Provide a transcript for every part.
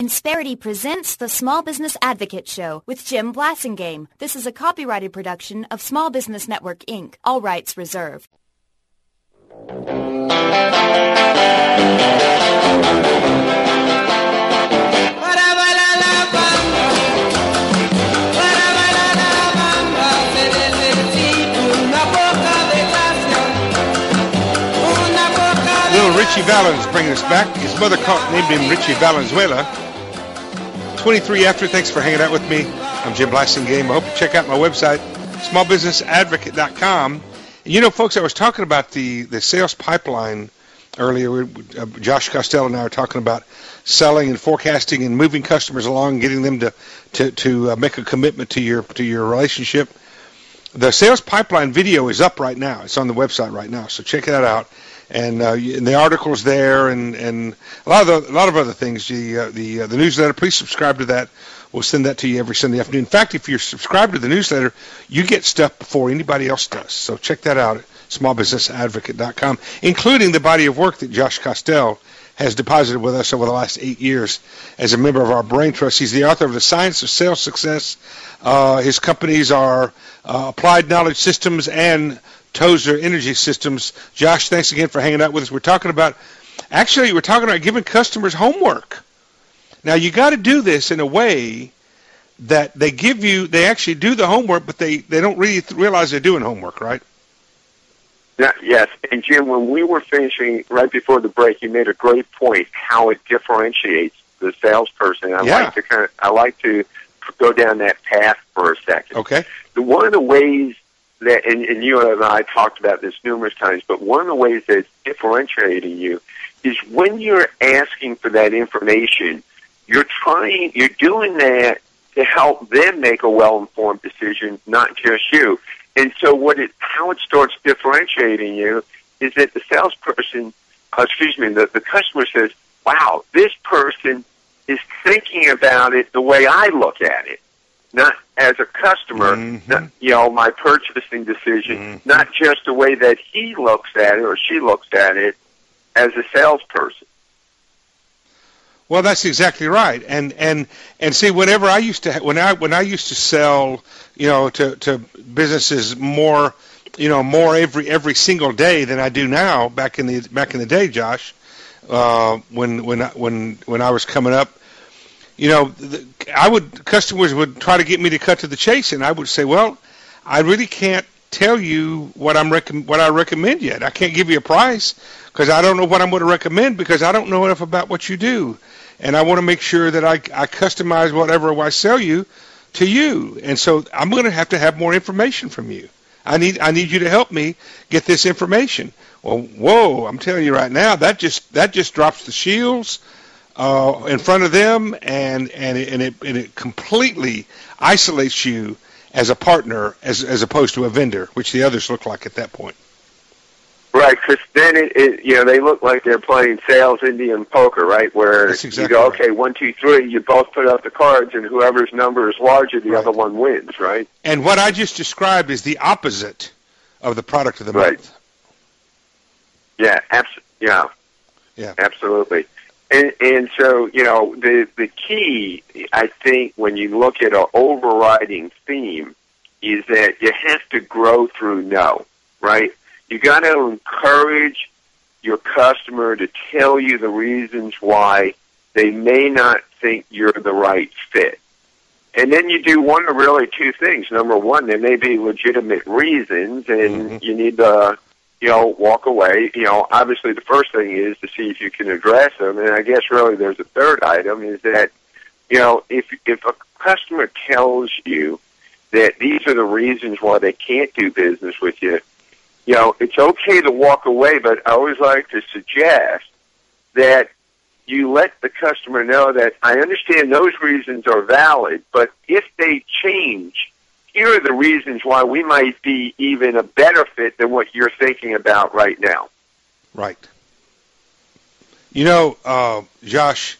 Insperity presents the Small Business Advocate Show with Jim Blasingame. This is a copyrighted production of Small Business Network, Inc. All rights reserved. Little Richie Valens bringing us back. His mother named him Richie Valenzuela. 23 after. Thanks for hanging out with me. I'm Jim Blasingame. I hope you check out my website, smallbusinessadvocate.com. And you know, folks, I was talking about the sales pipeline earlier. Josh Costello and I were talking about selling and forecasting and moving customers along, getting them to make a commitment to your relationship. The sales pipeline video is up right now. It's on the website right now, so check that out. And the article's there, and a lot of other things. The newsletter. Please subscribe to that. We'll send that to you every Sunday afternoon. In fact, if you're subscribed to the newsletter, you get stuff before anybody else does. So check that out at smallbusinessadvocate.com, including the body of work that Josh Costello has deposited with us over the last 8 years as a member of our Brain Trust. He's the author of The Science of Sales Success. His companies are Applied Knowledge Systems and Tozer Energy Systems. Josh, thanks again for hanging out with us. We're talking about giving customers homework. Now, you got to do this in a way that they actually do the homework, but they don't really realize they're doing homework, right? Yeah, yes. And Jim, when we were finishing right before the break, you made a great point how it differentiates the salesperson. I like to go down that path for a second. Okay. One of the ways that, and you and I talked about this numerous times, but one of the ways that's differentiating you is when you're asking for that information, you're doing that to help them make a well-informed decision, not just you. And so how it starts differentiating you is that the the customer says, wow, this person is thinking about it the way I look at it. Not as a customer, my purchasing decision, not just the way that he looks at it or she looks at it as a salesperson. Well, that's exactly right. And see, whenever I used to when I used to sell, to businesses more every single day than I do now. Back in the day, Josh, when I was coming up. Customers would try to get me to cut to the chase, and I would say, well, I really can't tell you what I recommend yet. I can't give you a price because I don't know what I'm going to recommend because I don't know enough about what you do, and I want to make sure that I customize whatever I sell you to you, and so I'm going to have more information from you. I need you to help me get this information. Well, whoa! I'm telling you right now, that just drops the shields in front of them, and it completely isolates you as a partner as opposed to a vendor, which the others look like at that point. Right, because then they look like they're playing sales Indian poker, right? Where you go, okay, 1, 2, 3, you both put up the cards, and whoever's number is larger, the other one wins, right? And what I just described is the opposite of the product of the month. Yeah, absolutely. And so, the key, I think, when you look at an overriding theme is that you have to grow through no, right? You got to encourage your customer to tell you the reasons why they may not think you're the right fit. And then you do one of really two things. Number one, there may be legitimate reasons, and you need to walk away. Obviously the first thing is to see if you can address them. And I guess really there's a third item is that, if a customer tells you that these are the reasons why they can't do business with you, it's okay to walk away, but I always like to suggest that you let the customer know that I understand those reasons are valid, but if they change, here are the reasons why we might be even a better fit than what you're thinking about right now. Right. Josh,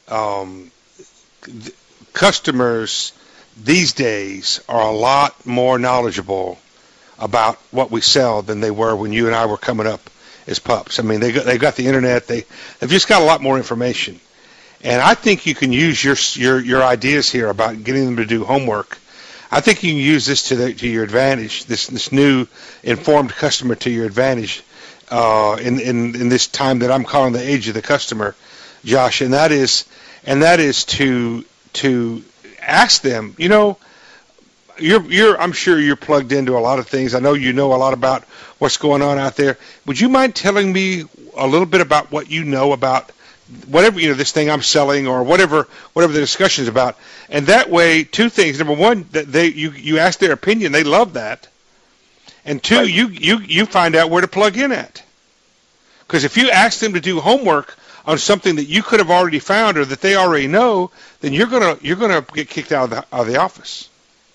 customers these days are a lot more knowledgeable about what we sell than they were when you and I were coming up as pups. I mean, they got the internet. They've just got a lot more information. And I think you can use your ideas here about getting them to do homework. I think you can use this to your advantage. This new informed customer to your advantage in this time that I'm calling the age of the customer, Josh. And that is to ask them. You know, I'm sure you're plugged into a lot of things. I know you know a lot about what's going on out there. Would you mind telling me a little bit about what you know about whatever, this thing I'm selling or whatever the discussion is about? And that way, two things. Number one, that you ask their opinion. They love that. And two, you find out where to plug in at. Because if you ask them to do homework on something that you could have already found or that they already know, then you're gonna get kicked out of the office.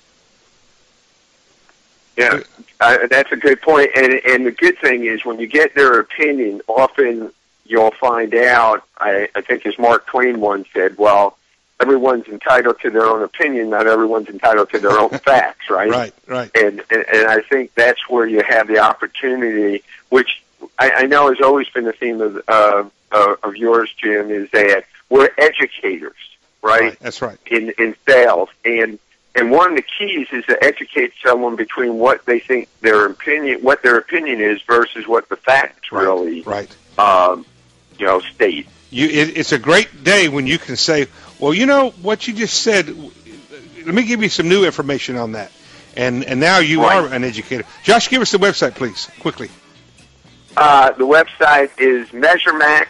Yeah, that's a good point. And the good thing is when you get their opinion, often you'll find out, I think as Mark Twain once said, well, everyone's entitled to their own opinion, not everyone's entitled to their own facts, right? Right. And I think that's where you have the opportunity, which I know has always been the theme of yours, Jim, is that we're educators, right? That's right. In sales. And one of the keys is to educate someone between what they think their opinion is versus what the facts really state. It's a great day when you can say, well, what you just said, let me give you some new information on that. And now you are an educator. Josh, give us the website, please, quickly. The website is MeasureMax,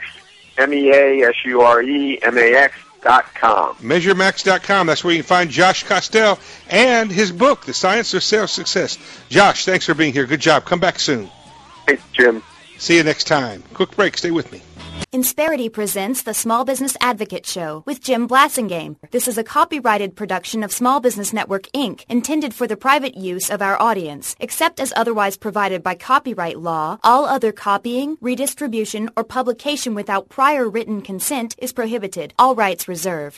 MEASUREMAX.com. MeasureMax.com. That's where you can find Josh Castell and his book, The Science of Sales Success. Josh, thanks for being here. Good job. Come back soon. Thanks, Jim. See you next time. Quick break. Stay with me. Insperity presents the Small Business Advocate Show with Jim Blassingame. This is a copyrighted production of Small Business Network, Inc., intended for the private use of our audience. Except as otherwise provided by copyright law, all other copying, redistribution, or publication without prior written consent is prohibited. All rights reserved.